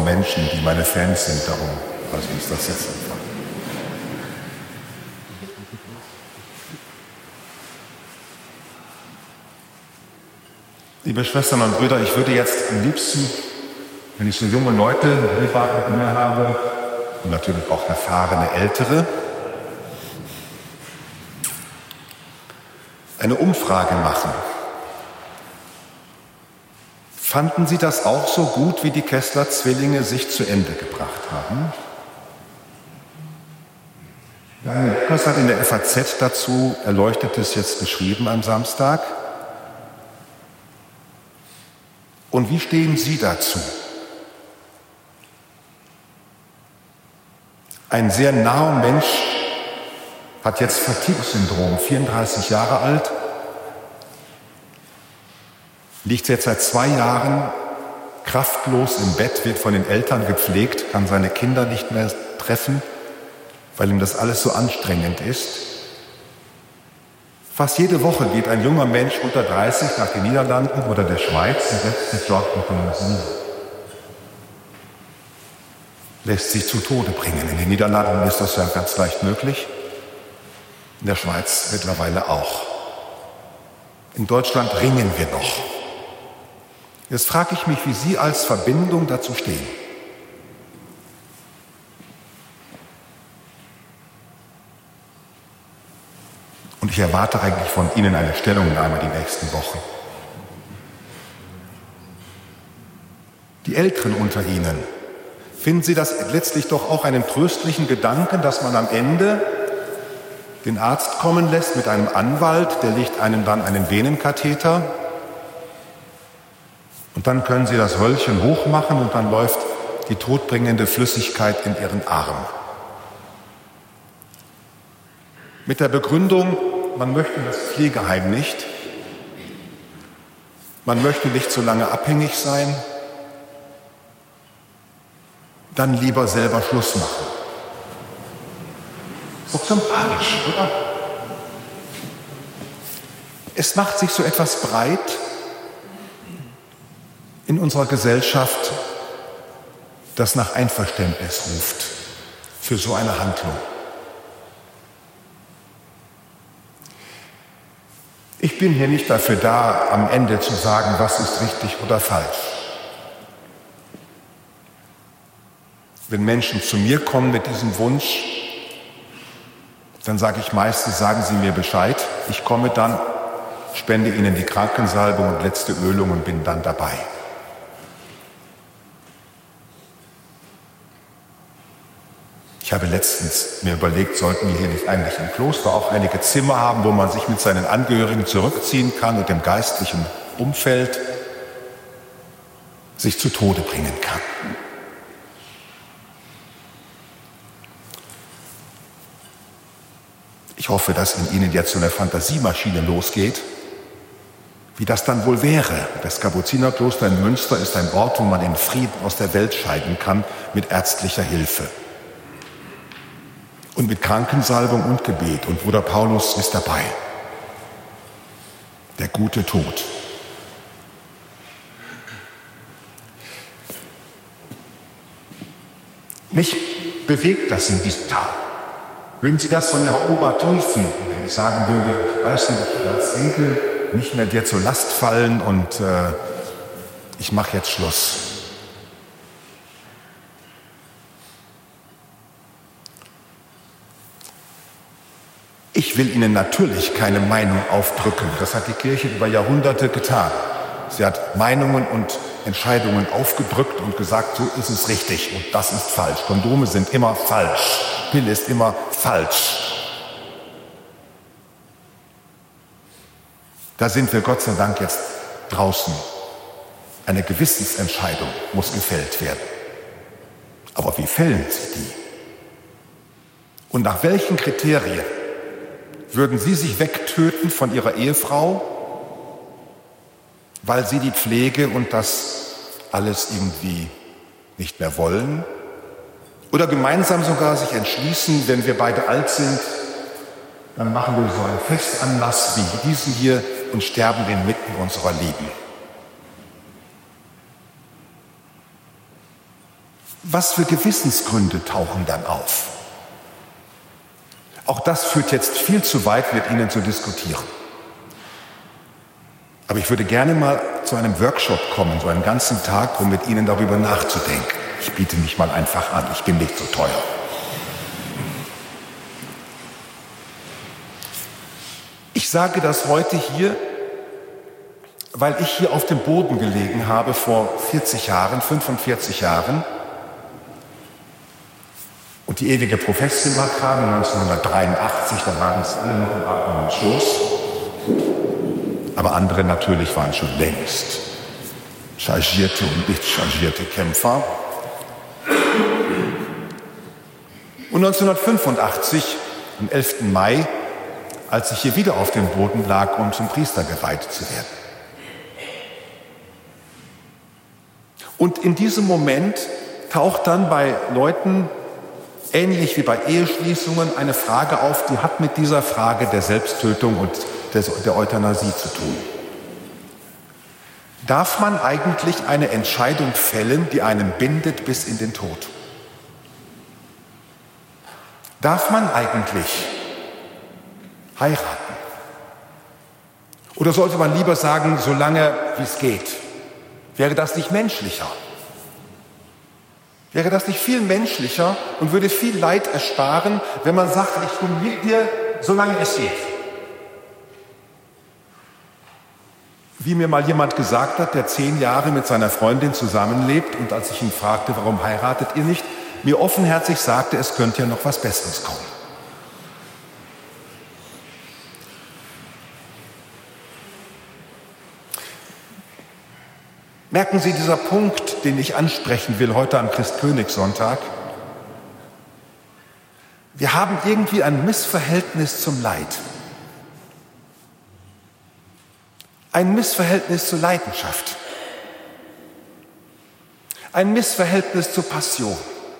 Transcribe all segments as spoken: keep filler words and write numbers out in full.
von Menschen, die meine Fans sind. Darum lasse ich das jetzt einfach. Liebe Schwestern und Brüder, ich würde jetzt am liebsten, wenn ich so junge Leute privat mit mir habe, und natürlich auch erfahrene Ältere, eine Umfrage machen. Fanden Sie das auch so gut, wie die Kessler-Zwillinge sich zu Ende gebracht haben? Daniel Lukas hat in der F A Z dazu Erleuchtetes jetzt geschrieben am Samstag. Und wie stehen Sie dazu? Ein sehr naher Mensch hat jetzt Fatigue-Syndrom, vierunddreißig Jahre alt, liegt jetzt seit zwei Jahren kraftlos im Bett, wird von den Eltern gepflegt, kann seine Kinder nicht mehr treffen, weil ihm das alles so anstrengend ist. Fast jede Woche geht ein junger Mensch unter dreißig nach den Niederlanden oder der Schweiz und setzt sich dort euthanasie. Lässt sich zu Tode bringen. In den Niederlanden ist das ja ganz leicht möglich. In der Schweiz mittlerweile auch. In Deutschland ringen wir noch. Jetzt frage ich mich, wie Sie als Verbindung dazu stehen. Und ich erwarte eigentlich von Ihnen eine Stellungnahme die nächsten Wochen. Die Älteren unter Ihnen, finden Sie das letztlich doch auch einen tröstlichen Gedanken, dass man am Ende den Arzt kommen lässt mit einem Anwalt, der legt einem dann einen Venenkatheter und dann können Sie das Röllchen hochmachen und dann läuft die todbringende Flüssigkeit in Ihren Arm. Mit der Begründung, man möchte das Pflegeheim nicht, man möchte nicht so lange abhängig sein, dann lieber selber Schluss machen. Ist doch sympathisch, oder? Es macht sich so etwas breit in unserer Gesellschaft, das nach Einverständnis ruft für so eine Handlung. Ich bin hier nicht dafür da, am Ende zu sagen, was ist richtig oder falsch. Wenn Menschen zu mir kommen mit diesem Wunsch, dann sage ich meistens, sagen Sie mir Bescheid. Ich komme dann, spende Ihnen die Krankensalbung und letzte Ölung und bin dann dabei. Ich habe letztens mir überlegt, sollten wir hier nicht eigentlich im Kloster auch einige Zimmer haben, wo man sich mit seinen Angehörigen zurückziehen kann und im geistlichen Umfeld sich zu Tode bringen kann. Ich hoffe, dass in Ihnen jetzt so eine Fantasiemaschine losgeht, wie das dann wohl wäre. Das Kapuzinerkloster in Münster ist ein Ort, wo man in Frieden aus der Welt scheiden kann, mit ärztlicher Hilfe. Und mit Krankensalbung und Gebet. Und Bruder Paulus ist dabei. Der gute Tod. Mich bewegt das in diesem Tag. Würden Sie das von der Oma prüfen, wenn ich sagen würde, weißt du, ich will als Enkel nicht mehr dir zur Last fallen und äh, ich mache jetzt Schluss. Ich will Ihnen natürlich keine Meinung aufdrücken. Das hat die Kirche über Jahrhunderte getan. Sie hat Meinungen und Entscheidungen aufgedrückt und gesagt, so ist es richtig und das ist falsch. Kondome sind immer falsch. Pille ist immer falsch. Da sind wir Gott sei Dank jetzt draußen. Eine Gewissensentscheidung muss gefällt werden. Aber wie fällen Sie die? Und nach welchen Kriterien würden Sie sich wegtöten von Ihrer Ehefrau, weil Sie die Pflege und das alles irgendwie nicht mehr wollen? Oder gemeinsam sogar sich entschließen, wenn wir beide alt sind, dann machen wir so einen Festanlass wie diesen hier und sterben inmitten unserer Lieben. Was für Gewissensgründe tauchen dann auf? Auch das führt jetzt viel zu weit, mit Ihnen zu diskutieren. Aber ich würde gerne mal zu einem Workshop kommen, so einen ganzen Tag, um mit Ihnen darüber nachzudenken. Ich biete mich mal einfach an, ich bin nicht so teuer. Ich sage das heute hier, weil ich hier auf dem Boden gelegen habe vor vierzig Jahren, fünfundvierzig Jahren und die ewige Profession kam neunzehnhundertdreiundachtzig, da waren es alle noch im Atmen und Schoß. Aber andere natürlich waren schon längst chargierte und nicht chargierte Kämpfer. Und neunzehnhundertfünfundachtzig, am elften Mai, als ich hier wieder auf dem Boden lag, um zum Priester geweiht zu werden. Und in diesem Moment taucht dann bei Leuten, ähnlich wie bei Eheschließungen, eine Frage auf, die hat mit dieser Frage der Selbsttötung und der, der Euthanasie zu tun. Darf man eigentlich eine Entscheidung fällen, die einen bindet bis in den Tod? Darf man eigentlich heiraten? Oder sollte man lieber sagen, solange wie es geht? Wäre das nicht menschlicher? Wäre das nicht viel menschlicher und würde viel Leid ersparen, wenn man sagt, ich bin mit dir, solange es geht? Wie mir mal jemand gesagt hat, der zehn Jahre mit seiner Freundin zusammenlebt und als ich ihn fragte, warum heiratet ihr nicht, mir offenherzig sagte, es könnte ja noch was Besseres kommen. Merken Sie, dieser Punkt, den ich ansprechen will heute am Christkönigssonntag, wir haben irgendwie ein Missverhältnis zum Leid. Ein Missverhältnis zur Leidenschaft. Ein Missverhältnis zur Passion.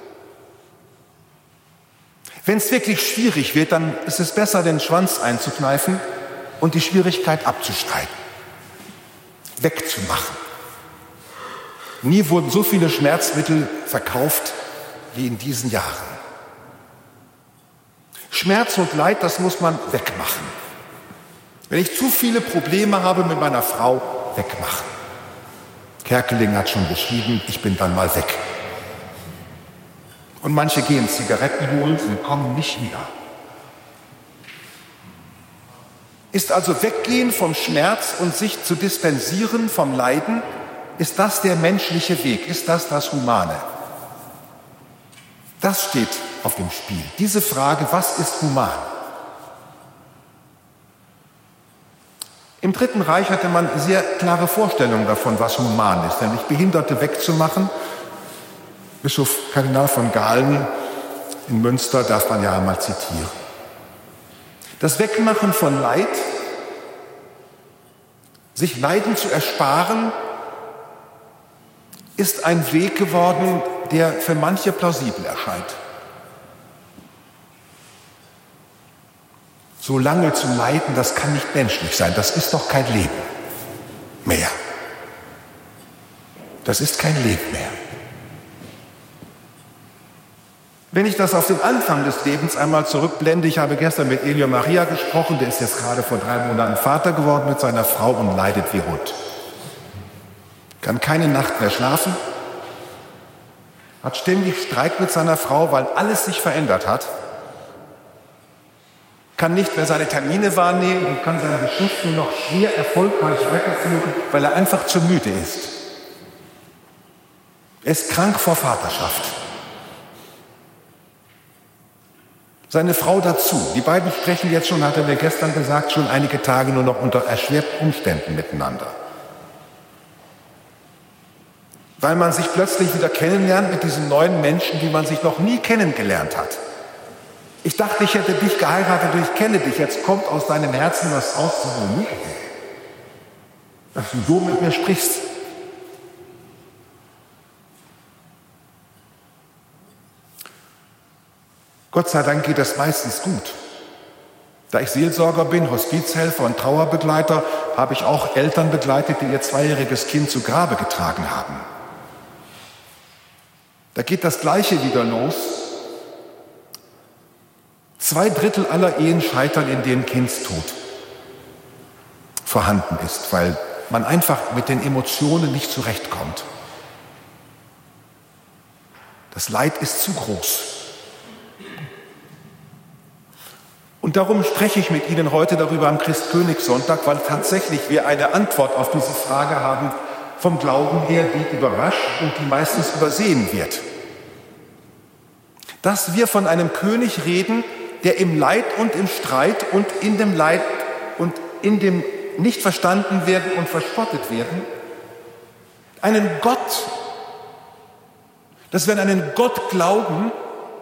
Wenn es wirklich schwierig wird, dann ist es besser, den Schwanz einzukneifen und die Schwierigkeit abzustreiten, wegzumachen. Nie wurden so viele Schmerzmittel verkauft wie in diesen Jahren. Schmerz und Leid, das muss man wegmachen. Wenn ich zu viele Probleme habe mit meiner Frau, wegmachen. Kerkeling hat schon geschrieben, ich bin dann mal weg. Und manche gehen Zigaretten holen und kommen nicht wieder. Ist also Weggehen vom Schmerz und sich zu dispensieren vom Leiden, ist das der menschliche Weg? Ist das das Humane? Das steht auf dem Spiel. Diese Frage, was ist human? Im Dritten Reich hatte man sehr klare Vorstellungen davon, was human ist, nämlich Behinderte wegzumachen. Bischof Kardinal von Galen in Münster darf man ja einmal zitieren. Das Wegmachen von Leid, sich Leiden zu ersparen, ist ein Weg geworden, der für manche plausibel erscheint. So lange zu leiden, das kann nicht menschlich sein. Das ist doch kein Leben mehr. Das ist kein Leben mehr. Wenn ich das auf den Anfang des Lebens einmal zurückblende, ich habe gestern mit Elio Maria gesprochen, der ist jetzt gerade vor drei Monaten Vater geworden mit seiner Frau und leidet wie Hund. Kann keine Nacht mehr schlafen, hat ständig Streit mit seiner Frau, weil alles sich verändert hat, kann nicht mehr seine Termine wahrnehmen und kann sein Geschäft nur noch schwer erfolgreich weiterführen, weil er einfach zu müde ist. Er ist krank vor Vaterschaft. Seine Frau dazu. Die beiden sprechen jetzt schon, hat er mir gestern gesagt, schon einige Tage nur noch unter erschwerten Umständen miteinander. Weil man sich plötzlich wieder kennenlernt mit diesen neuen Menschen, die man sich noch nie kennengelernt hat. Ich dachte, ich hätte dich geheiratet und ich kenne dich. Jetzt kommt aus deinem Herzen was aus, dass du so mit mir sprichst. Gott sei Dank geht das meistens gut. Da ich Seelsorger bin, Hospizhelfer und Trauerbegleiter, habe ich auch Eltern begleitet, die ihr zweijähriges Kind zu Grabe getragen haben. Da geht das Gleiche wieder los. Zwei Drittel aller Ehen scheitern, in denen Kindstod vorhanden ist, weil man einfach mit den Emotionen nicht zurechtkommt. Das Leid ist zu groß. Und darum spreche ich mit Ihnen heute darüber am Christkönigssonntag, weil tatsächlich wir eine Antwort auf diese Frage haben, vom Glauben her, die überrascht und die meistens übersehen wird. Dass wir von einem König reden, der im Leid und im Streit und in dem Leid und in dem nicht verstanden werden und verspottet werden, einen Gott, dass wir an einen Gott glauben,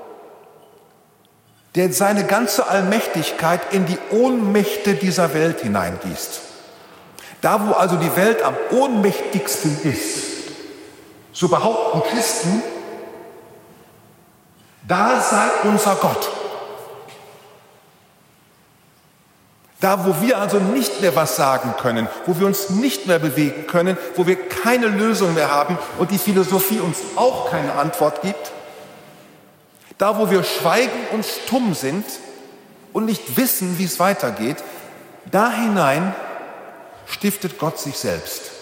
der seine ganze Allmächtigkeit in die Ohnmächte dieser Welt hineingießt. Da, wo also die Welt am ohnmächtigsten ist, so behaupten Christen, da sei unser Gott. Da, wo wir also nicht mehr was sagen können, wo wir uns nicht mehr bewegen können, wo wir keine Lösung mehr haben und die Philosophie uns auch keine Antwort gibt, da, wo wir schweigen und stumm sind und nicht wissen, wie es weitergeht, da hinein stiftet Gott sich selbst.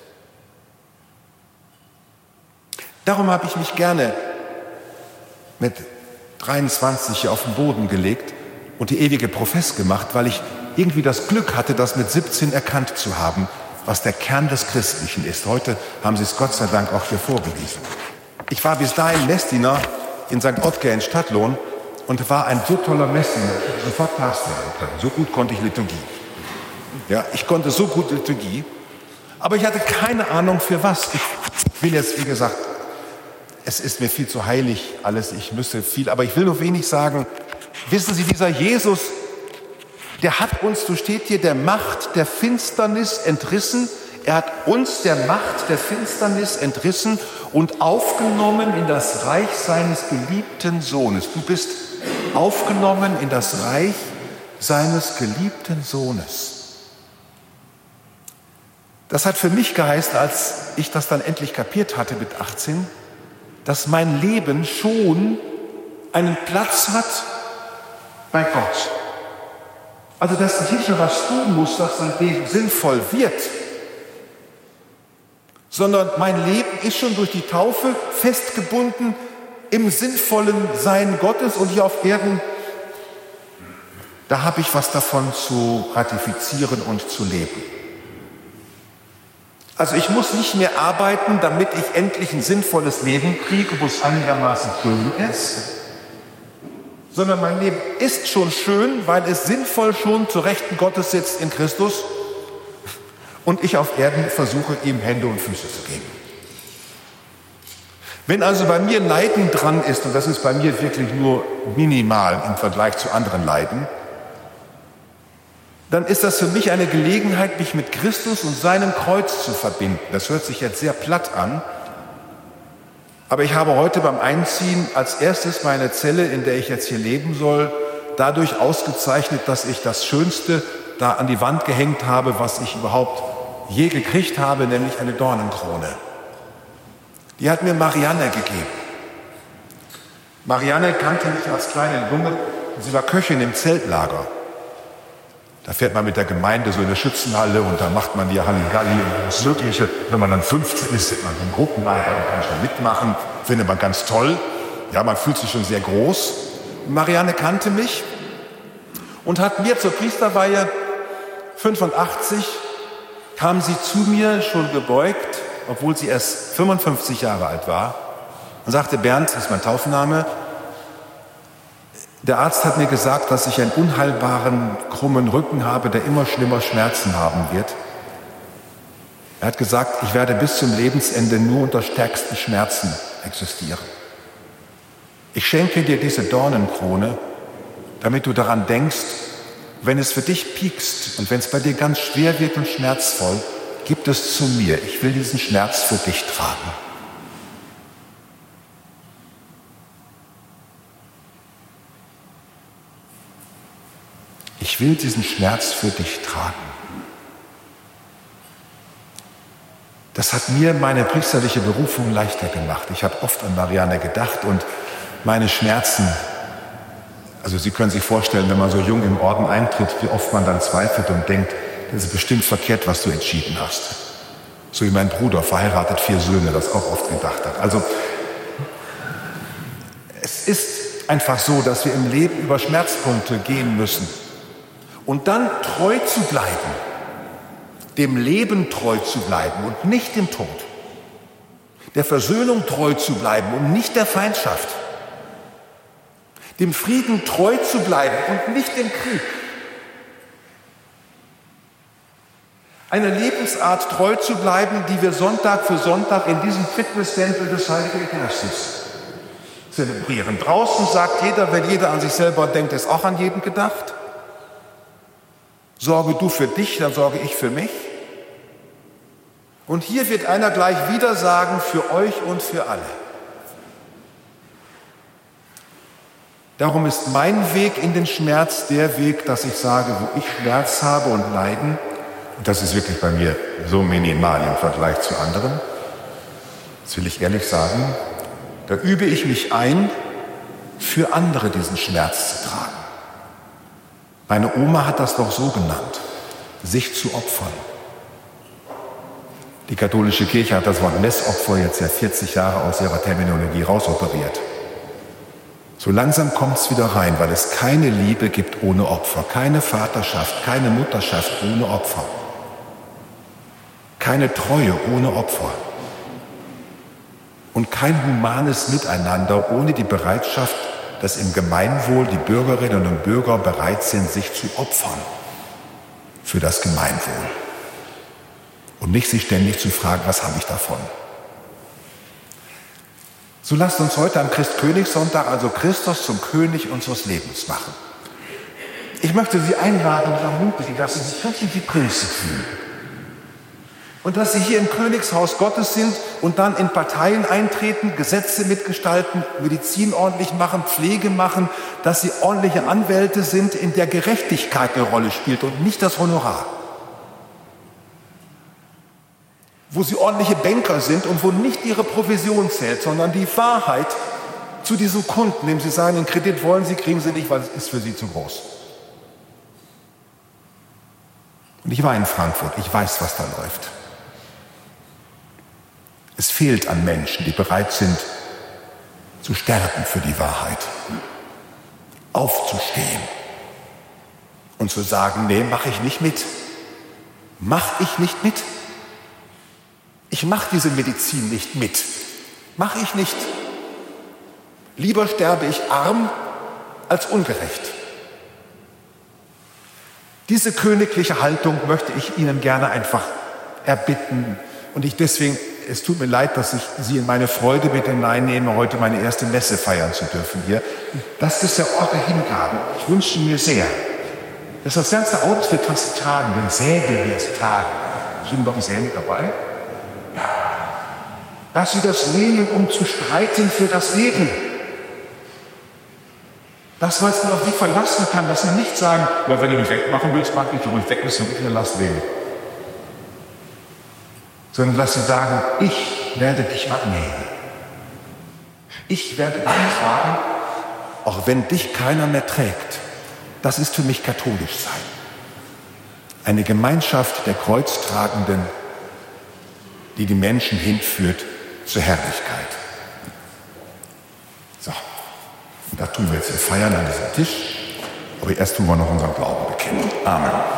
Darum habe ich mich gerne mit dreiundzwanzig hier auf den Boden gelegt und die ewige Profess gemacht, weil ich irgendwie das Glück hatte, das mit siebzehn erkannt zu haben, was der Kern des Christlichen ist. Heute haben Sie es Gott sei Dank auch hier vorgelesen. Ich war bis dahin Messdiener in Sankt Ottger in Stadtlohn und war ein so toller Messdiener, ich hätte sofort Papst werden können. So gut konnte ich Liturgie. Ja, ich konnte so gut Liturgie, aber ich hatte keine Ahnung für was. Ich will jetzt, wie gesagt, es ist mir viel zu heilig alles, ich müsste viel, aber ich will nur wenig sagen. Wissen Sie, dieser Jesus, der hat uns, so steht hier, der Macht der Finsternis entrissen. Er hat uns der Macht der Finsternis entrissen und aufgenommen in das Reich seines geliebten Sohnes. Du bist aufgenommen in das Reich seines geliebten Sohnes. Das hat für mich geheißen, als ich das dann endlich kapiert hatte mit achtzehn, dass mein Leben schon einen Platz hat bei Gott. Also, dass ich nicht nur was tun muss, dass mein Leben sinnvoll wird, sondern mein Leben ist schon durch die Taufe festgebunden im sinnvollen Sein Gottes und hier auf Erden, da habe ich was davon zu ratifizieren und zu leben. Also ich muss nicht mehr arbeiten, damit ich endlich ein sinnvolles Leben kriege, wo es einigermaßen schön ist, sondern mein Leben ist schon schön, weil es sinnvoll schon zu Rechten Gottes sitzt in Christus und ich auf Erden versuche, ihm Hände und Füße zu geben. Wenn also bei mir Leiden dran ist, und das ist bei mir wirklich nur minimal im Vergleich zu anderen Leiden, dann ist das für mich eine Gelegenheit, mich mit Christus und seinem Kreuz zu verbinden. Das hört sich jetzt sehr platt an, aber ich habe heute beim Einziehen als erstes meine Zelle, in der ich jetzt hier leben soll, dadurch ausgezeichnet, dass ich das Schönste da an die Wand gehängt habe, was ich überhaupt je gekriegt habe, nämlich eine Dornenkrone. Die hat mir Marianne gegeben. Marianne kannte mich als kleine Junge, sie war Köchin im Zeltlager. Da fährt man mit der Gemeinde so in eine Schützenhalle und da macht man die Halligalli und das Mögliche. Wenn man dann fünfzehn ist, ist man so ein Gruppenleiter und kann schon mitmachen. Findet man ganz toll. Ja, man fühlt sich schon sehr groß. Marianne kannte mich und hat mir zur Priesterweihe fünfundachtzig kam sie zu mir schon gebeugt, obwohl sie erst fünfundfünfzig Jahre alt war, und sagte: Bernd, das ist mein Taufname, der Arzt hat mir gesagt, dass ich einen unheilbaren, krummen Rücken habe, der immer schlimmer Schmerzen haben wird. Er hat gesagt, ich werde bis zum Lebensende nur unter stärksten Schmerzen existieren. Ich schenke dir diese Dornenkrone, damit du daran denkst, wenn es für dich piekst und wenn es bei dir ganz schwer wird und schmerzvoll, gib es zu mir. Ich will diesen Schmerz für dich tragen. Ich will diesen Schmerz für dich tragen. Das hat mir meine priesterliche Berufung leichter gemacht. Ich habe oft an Marianne gedacht und meine Schmerzen, also Sie können sich vorstellen, wenn man so jung im Orden eintritt, wie oft man dann zweifelt und denkt, das ist bestimmt verkehrt, was du entschieden hast. So wie mein Bruder, verheiratet, vier Söhne, das auch oft gedacht hat. Also es ist einfach so, dass wir im Leben über Schmerzpunkte gehen müssen. Und dann treu zu bleiben, dem Leben treu zu bleiben und nicht dem Tod. Der Versöhnung treu zu bleiben und nicht der Feindschaft. Dem Frieden treu zu bleiben und nicht dem Krieg. Eine Lebensart treu zu bleiben, die wir Sonntag für Sonntag in diesem Fitnesstempel des Heiligen Geistes zelebrieren. Draußen sagt jeder, wenn jeder an sich selber denkt, ist auch an jeden gedacht. Sorge du für dich, dann sorge ich für mich. Und hier wird einer gleich wieder sagen, für euch und für alle. Darum ist mein Weg in den Schmerz der Weg, dass ich sage, wo ich Schmerz habe und Leiden, und das ist wirklich bei mir so minimal im Vergleich zu anderen, das will ich ehrlich sagen, da übe ich mich ein, für andere diesen Schmerz zu tragen. Meine Oma hat das doch so genannt, sich zu opfern. Die katholische Kirche hat das Wort Messopfer jetzt ja vierzig Jahre aus ihrer Terminologie rausoperiert. So langsam kommt es wieder rein, weil es keine Liebe gibt ohne Opfer, keine Vaterschaft, keine Mutterschaft ohne Opfer, keine Treue ohne Opfer und kein humanes Miteinander ohne die Bereitschaft, dass im Gemeinwohl die Bürgerinnen und Bürger bereit sind, sich zu opfern für das Gemeinwohl. Und nicht sich ständig zu fragen, was habe ich davon? So lasst uns heute am Christkönigssonntag also Christus zum König unseres Lebens machen. Ich möchte Sie einladen und ermutigen, dass Sie sich wirklich wie Prinzen fühlen. Und dass Sie hier im Königshaus Gottes sind und dann in Parteien eintreten, Gesetze mitgestalten, Medizin ordentlich machen, Pflege machen, dass Sie ordentliche Anwälte sind, in der Gerechtigkeit eine Rolle spielt und nicht das Honorar. Wo Sie ordentliche Banker sind und wo nicht Ihre Provision zählt, sondern die Wahrheit zu diesem Kunden, dem Sie sagen, den Kredit wollen Sie, kriegen Sie nicht, weil es ist für Sie zu groß. Und ich war in Frankfurt, ich weiß, was da läuft. Es fehlt an Menschen, die bereit sind, zu sterben für die Wahrheit, aufzustehen und zu sagen, nee, mache ich nicht mit. Mach ich nicht mit. Ich mache diese Medizin nicht mit. Mache ich nicht. Lieber sterbe ich arm als ungerecht. Diese königliche Haltung möchte ich Ihnen gerne einfach erbitten. Und ich deswegen, es tut mir leid, dass ich Sie in meine Freude mit hineinnehme, heute meine erste Messe feiern zu dürfen hier. Das ist der Ort der Hingabe. Ich wünsche mir sehr, dass das ganze Outfit, was Sie tragen, den Säbel jetzt tragen, sind doch Säbel dabei? Dass Sie das nehmen, um zu streiten für das Leben. Das, was man auf Sie verlassen kann, dass Sie nicht sagen, ja, wenn du mich wegmachen willst, mach ich, wenn du mich weg bist, dann lass leben. Sondern dass Sie sagen, ich werde dich annehmen. Ich werde dich tragen, auch wenn dich keiner mehr trägt. Das ist für mich katholisch sein. Eine Gemeinschaft der Kreuztragenden, die die Menschen hinführt zur Herrlichkeit. So, und das tun wir jetzt. Wir feiern an diesem Tisch, aber erst tun wir noch unseren Glauben bekennen. Amen.